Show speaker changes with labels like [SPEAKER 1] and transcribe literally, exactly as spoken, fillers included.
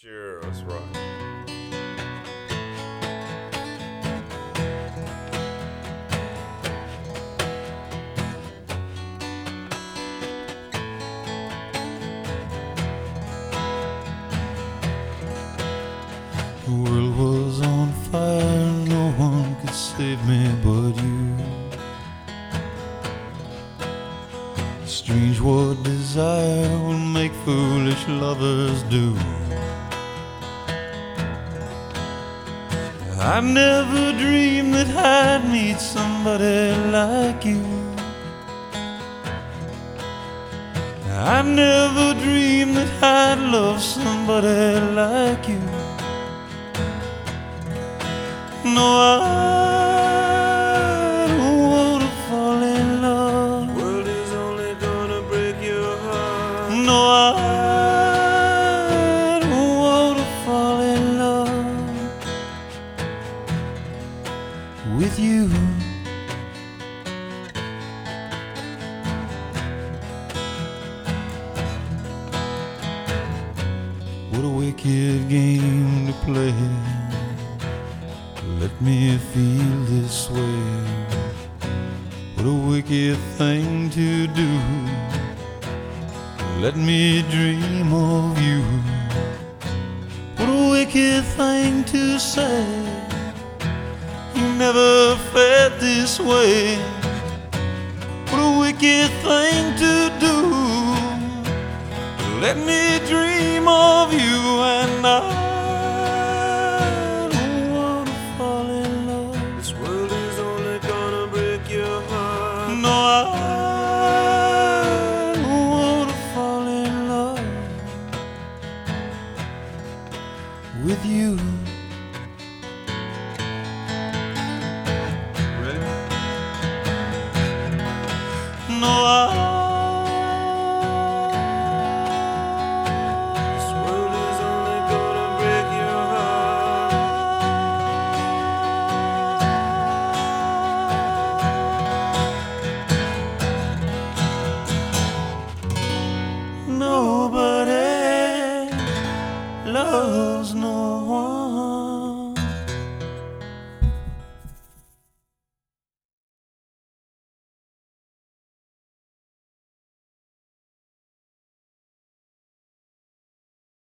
[SPEAKER 1] Sure, let's rock.
[SPEAKER 2] The world was on fire, no one could save me but you. Strange what desire will make foolish lovers do. I never dreamed that I'd meet somebody like you. I never dreamed that I'd love somebody like you. No, I don't want to fall in love.
[SPEAKER 1] The world is only gonna break your heart.
[SPEAKER 2] No, I don't want to fall in love with you. What a wicked game to play. Let me feel this way. What a wicked thing to do. Let me dream of you. What a wicked thing to say. You never felt this way. What a wicked thing to do. Let me dream of you, and I don't want to fall in love.
[SPEAKER 1] This world is only gonna break your heart.
[SPEAKER 2] No, I don't want to fall in love with you.